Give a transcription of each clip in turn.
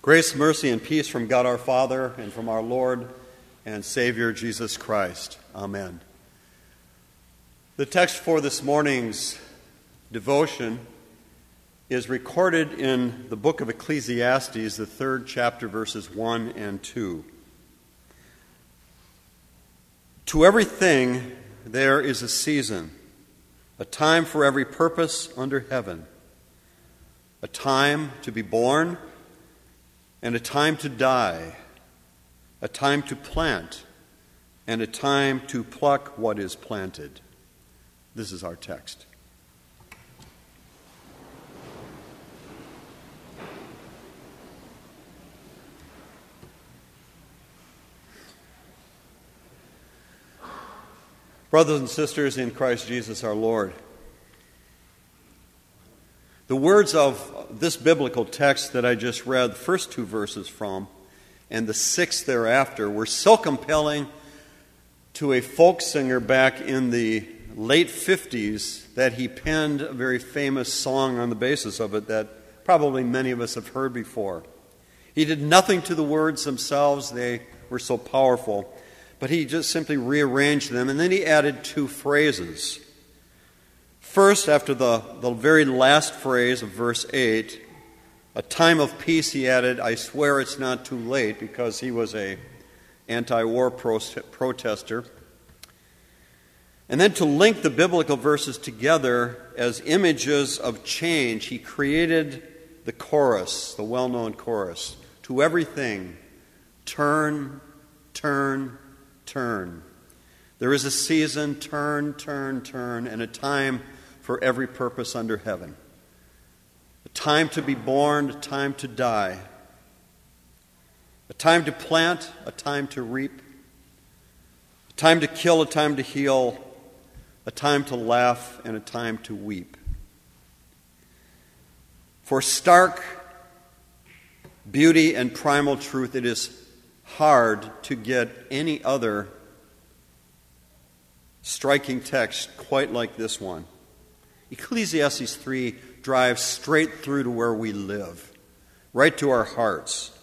Grace, mercy, and peace from God our Father and from our Lord and Savior Jesus Christ. Amen. The text for this morning's devotion is recorded in the book of Ecclesiastes, the 3rd chapter, verses 1 and 2. To everything there is a season, a time for every purpose under heaven, a time to be born and a time to die, a time to plant and a time to pluck what is planted. This is our text. Brothers and sisters in Christ Jesus our Lord, the words of this biblical text that I just read, the first two verses from, and the sixth thereafter, were so compelling to a folk singer back in the late 50s that he penned a very famous song on the basis of it that probably many of us have heard before. He did nothing to the words themselves, they were so powerful, but he just simply rearranged them, and then he added two phrases. First, after the very last phrase of verse 8, a time of peace, he added, I swear it's not too late, because he was an anti-war protester. And then to link the biblical verses together as images of change, he created the chorus, the well-known chorus, to everything, turn, turn, turn. There is a season, turn, turn, turn, and a time for every purpose under heaven. A time to be born, a time to die. A time to plant, a time to reap. A time to kill, a time to heal. A time to laugh, and a time to weep. For stark beauty and primal truth, it is hard to get any other striking text quite like this one. Ecclesiastes 3 drives straight through to where we live, right to our hearts.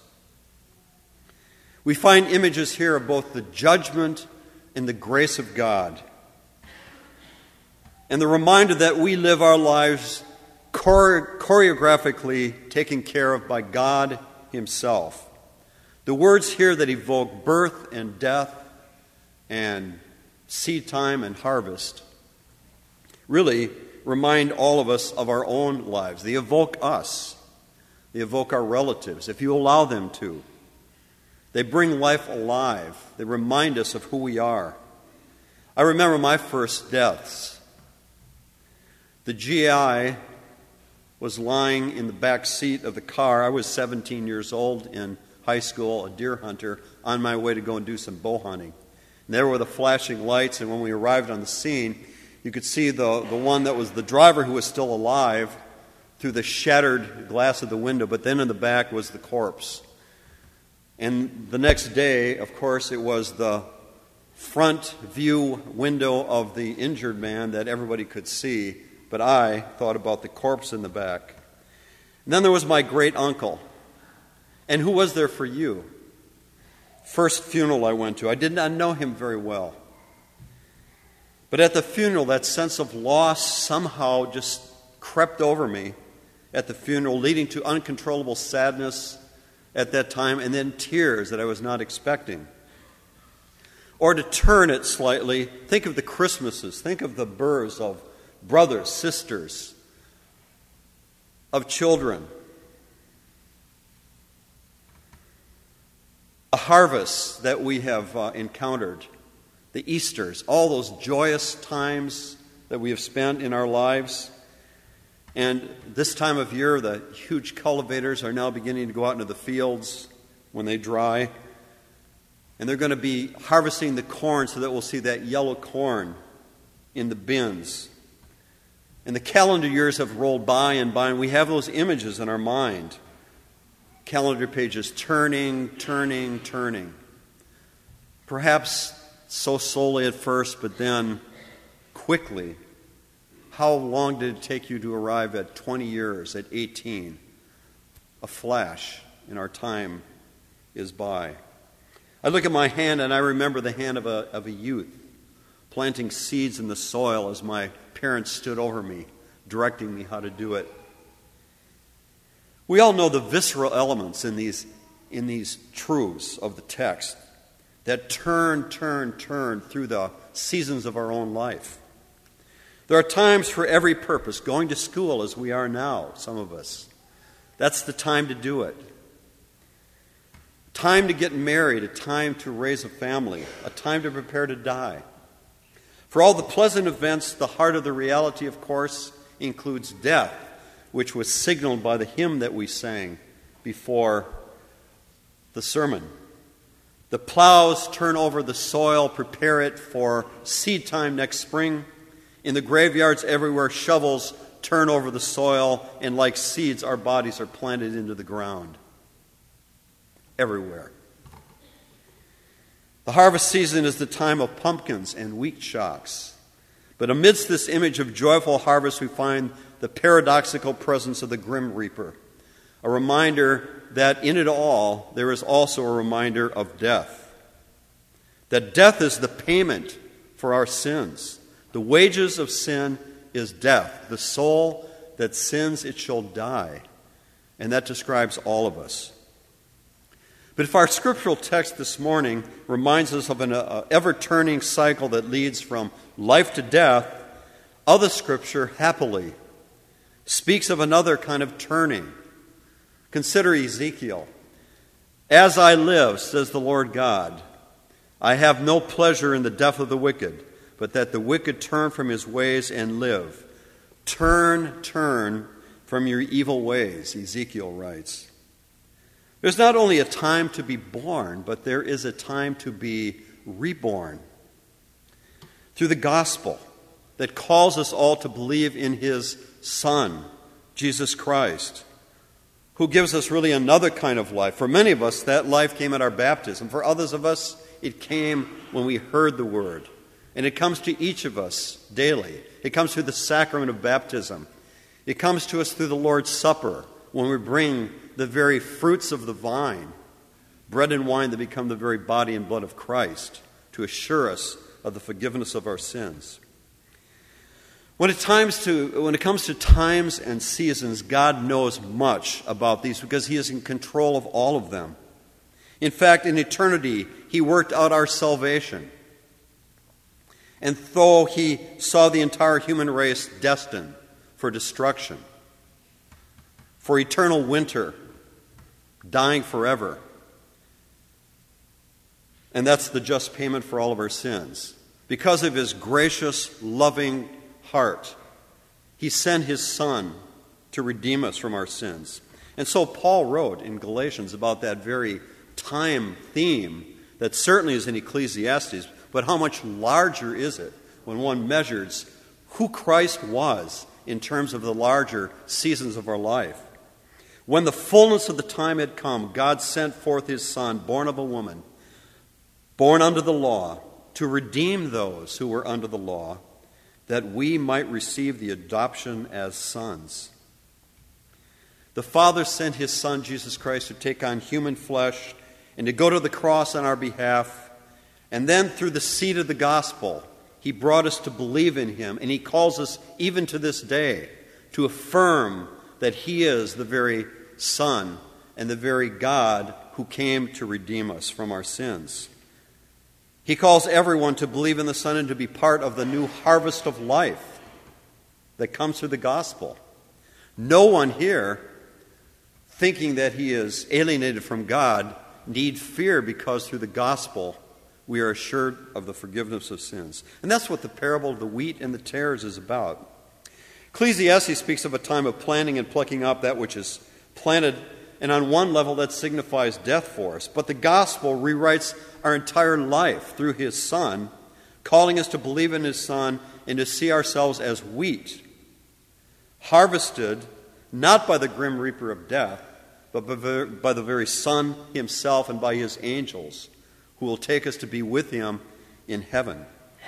We find images here of both the judgment and the grace of God, and the reminder that we live our lives choreographically taken care of by God Himself. The words here that evoke birth and death and seed time and harvest really remind all of us of our own lives. They evoke us. They evoke our relatives, if you allow them to. They bring life alive. They remind us of who we are. I remember my first deaths. The GI was lying in the back seat of the car. I was 17 years old in high school, a deer hunter, on my way to go and do some bow hunting. And there were the flashing lights, and when we arrived on the scene, you could see the one that was the driver who was still alive through the shattered glass of the window, but then in the back was the corpse. And the next day, of course, it was the front view window of the injured man that everybody could see, but I thought about the corpse in the back. And then there was my great uncle. And who was there for you? First funeral I went to, I did not know him very well. But at the funeral, that sense of loss somehow just crept over me at the funeral, leading to uncontrollable sadness at that time, and then tears that I was not expecting. Or to turn it slightly, think of the Christmases, think of the births of brothers, sisters, of children. A harvest that we have encountered. The Easters, all those joyous times that we have spent in our lives. And this time of year, the huge cultivators are now beginning to go out into the fields when they dry. And they're going to be harvesting the corn so that we'll see that yellow corn in the bins. And the calendar years have rolled by and by, and we have those images in our mind. Calendar pages turning, turning, turning. Perhaps so slowly at first, but then quickly. How long did it take you to arrive at 20 years, at 18? A flash. and our time is by. I look at my hand and I remember the hand of a youth planting seeds in the soil as my parents stood over me, directing me how to do it. We all know the visceral elements in these truths of the text that turn through the seasons of our own life. There are times for every purpose. Going to school as we are now, some of us. That's the time to do it. Time to get married, a time to raise a family, a time to prepare to die. For all the pleasant events, the heart of the reality, of course, includes death, which was signaled by the hymn that we sang before the sermon. The plows turn over the soil, prepare it for seed time next spring. In the graveyards everywhere, shovels turn over the soil, and like seeds, our bodies are planted into the ground. Everywhere. The harvest season is the time of pumpkins and wheat shocks. But amidst this image of joyful harvest, we find the paradoxical presence of the grim reaper, a reminder that in it all, there is also a reminder of death. That death is the payment for our sins. The wages of sin is death. The soul that sins, it shall die. And that describes all of us. But if our scriptural text this morning reminds us of an ever-turning cycle that leads from life to death, other scripture happily speaks of another kind of turning. Consider Ezekiel. As I live, says the Lord God, I have no pleasure in the death of the wicked, but that the wicked turn from his ways and live. Turn from your evil ways, Ezekiel writes. There's not only a time to be born, but there is a time to be reborn. Through the gospel that calls us all to believe in his Son, Jesus Christ, who gives us really another kind of life. For many of us, that life came at our baptism. For others of us, it came when we heard the word. And it comes to each of us daily. It comes through the sacrament of baptism. It comes to us through the Lord's Supper, when we bring the very fruits of the vine, bread and wine that become the very body and blood of Christ, to assure us of the forgiveness of our sins. When it comes to times and seasons, God knows much about these because he is in control of all of them. In fact, in eternity, he worked out our salvation. And though he saw the entire human race destined for destruction, for eternal winter, dying forever, and that's the just payment for all of our sins, because of his gracious, loving heart, he sent his Son to redeem us from our sins. And so Paul wrote in Galatians about that very time theme that certainly is in Ecclesiastes, but how much larger is it when one measures who Christ was in terms of the larger seasons of our life. When the fullness of the time had come, God sent forth his Son, born of a woman, born under the law, to redeem those who were under the law, that we might receive the adoption as sons. The Father sent his Son, Jesus Christ, to take on human flesh and to go to the cross on our behalf. And then through the seed of the gospel, he brought us to believe in him. And he calls us, even to this day, to affirm that he is the very Son and the very God who came to redeem us from our sins. He calls everyone to believe in the Son and to be part of the new harvest of life that comes through the gospel. No one here, thinking that he is alienated from God, need fear, because through the gospel we are assured of the forgiveness of sins. And that's what the parable of the wheat and the tares is about. Ecclesiastes speaks of a time of planting and plucking up that which is planted, and on one level that signifies death for us. But the gospel rewrites our entire life through his Son, calling us to believe in his Son and to see ourselves as wheat, harvested not by the grim reaper of death, but by the very Son himself and by his angels, who will take us to be with him in heaven.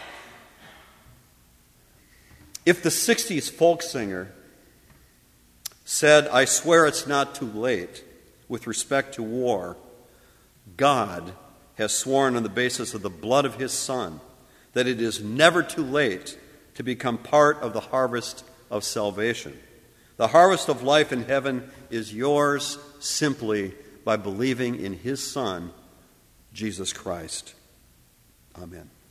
If the 60s folk singer said, "I swear it's not too late," with respect to war, God has sworn on the basis of the blood of his Son that it is never too late to become part of the harvest of salvation. The harvest of life in heaven is yours simply by believing in his Son, Jesus Christ. Amen.